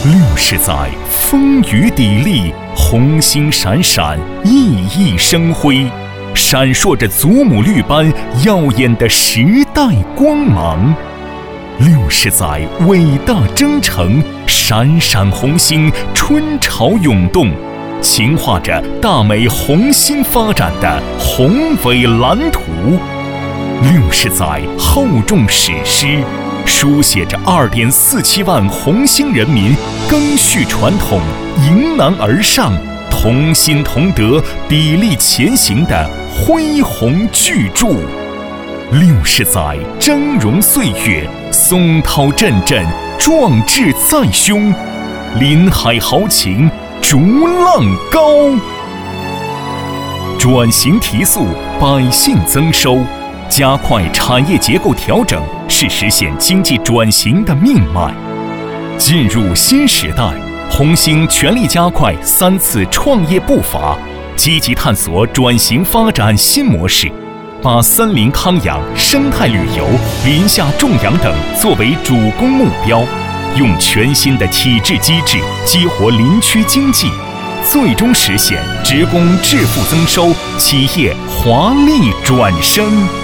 60载，风雨砥砺，红星闪闪，熠熠生辉，闪烁着祖母绿般耀眼的时代光芒。60载，伟大征程，闪闪红星，春潮涌动，情画着大美红星发展的宏伟蓝图。60载，厚重史诗，书写着2.47万红星人民赓续传统、迎难而上、同心同德、砥砺前行的恢宏巨著。60载，峥嵘岁月，松涛阵阵，壮志在胸，林海豪情，逐浪高。转型提速，百姓增收，加快产业结构调整是实现经济转型的命脉。进入新时代，红星全力加快3次创业步伐，积极探索转型发展新模式，把森林康养、生态旅游、林下种养等作为主攻目标，用全新的体制机制激活林区经济，最终实现职工致富增收，企业华丽转身。